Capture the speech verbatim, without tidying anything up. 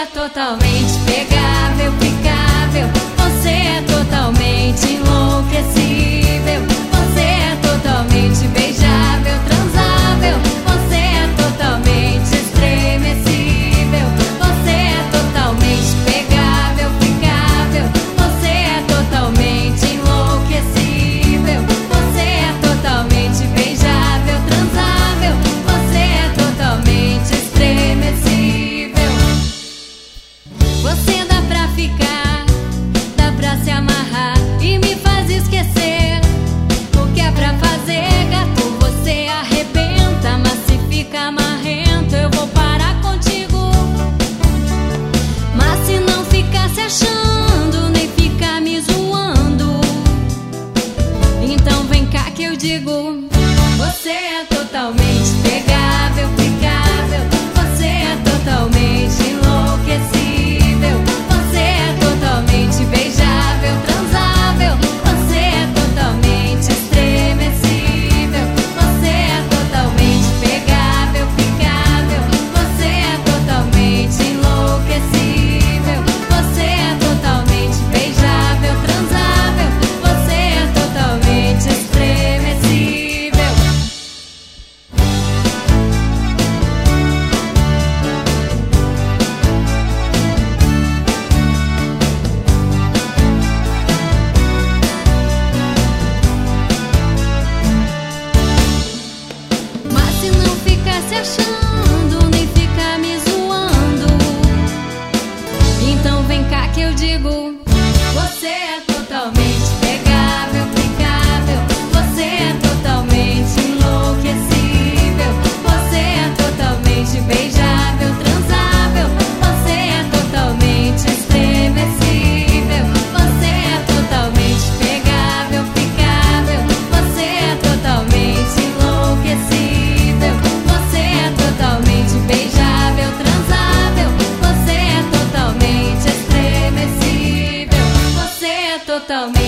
é totalmente pegável, picável. Você é totalmente enlouquecível. Você é totalmente beijável, transável. Você é totalmente estremecível. Você é totalmente pegável, picável. Você é totalmente enlouquecível. Você é totalmente beijável, transável. Você é totalmente estremecível. Você dá pra ficar, dá pra se amarrar e me faz esquecer o que é pra fazer, gato. Você arrebenta, mas se fica marrento eu vou parar contigo. Mas se não ficar se achando, nem ficar me zoando, então vem cá que eu digo: você é totalmente pegável, picável. Você é totalmente enlouquecível. Você é totalmente beijável, transável. Você é totalmente estremecível. Você é totalmente pegável, picável. Você é totalmente enlouquecível. Você é totalmente beijável, transável. Você é totalmente estremecível. Mas se não ficar se achando, nem ficar me zoando, então vem cá que eu digo: você é totalmente pegável, picável. Você é totalmente enlouquecível. Você é totalmente beijável, transável. Você é totalmente estremecível. Você é totalmente pegável, picável. Você é totalmente enlouquecível. Você é totalmente beijável, transável. Você é totalmente estremecível. Você é totalmente